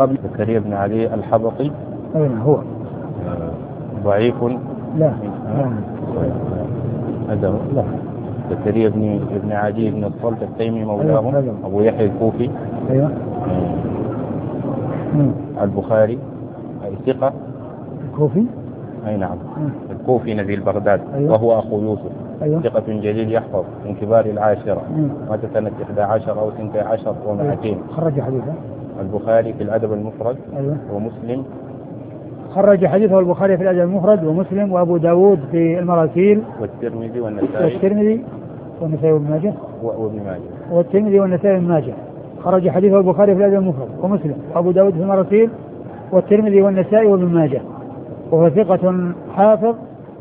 قبل. زكريا بن علي الحبطي. أين هو؟ ضعيف. لا هذا لا. زكريا بن عدي بن الصلت التيمي مولاهم. أيوة. أبو يحيى الكوفي. أيوة. البخاري ثقة. الكوفي. أي نعم. الكوفي نزيل بغداد. أيوة. وهو أخو يوسف. أيوة. ثقة جليل يحفظ من كبار العاشرة. مات سنة 11 أو 12 و200. أيوة. خرج حديثه البخاري في الأدب المفرد. أيوة. ومسلم. خرج حديثه البخاري في الأدب المفرد ومسلم وأبو داود في المراسيل والترمذي والنسائي وابن ماجه. والترمذي والنسائي وابن ماجه. خرج حديثه البخاري في الأدب المفرد ومسلم وأبو داود في المراسيل والترمذي والنسائي وابن ماجه. وهو ثقة حافظ.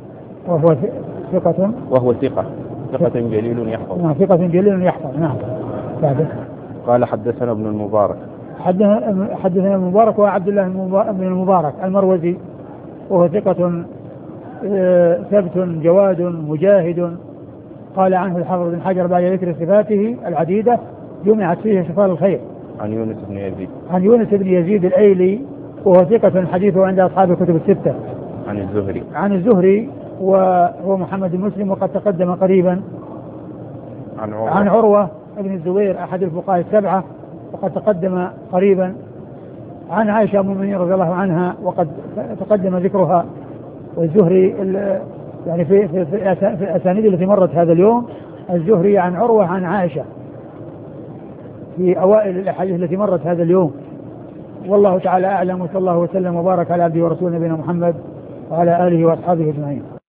وهو ثقة جليل يحفظ. نعم ثقة جليل يحفظ. نعم. بعده قال حدثنا ابن المبارك. حدثنا المبارك وعبد الله بن المبارك المروزي وهو ثقة ثبت جواد مجاهد. قال عنه الحافظ بن حجر بعد ذكر صفاته العديدة جمعت فيه شفاء الخير. عن يونس بن يزيد الأيلي وهو ثقة حديثه عند أصحاب الكتب الستة. عن الزهري وهو محمد بن مسلم وقد تقدم قريبا. عن عروة بن الزبير أحد الفقهاء السبعة وقد تقدم قريبا. عن عائشة أم المؤمنين رضي الله عنها وقد تقدم ذكرها. والزهري يعني في الأسانيد التي مرت هذا اليوم الزهري عن عروة عن عائشة في أوائل الأحاديث التي مرت هذا اليوم. والله تعالى أعلم وصلى الله وسلم وبارك على عبده ورسوله نبينا محمد وعلى آله وأصحابه أجمعين.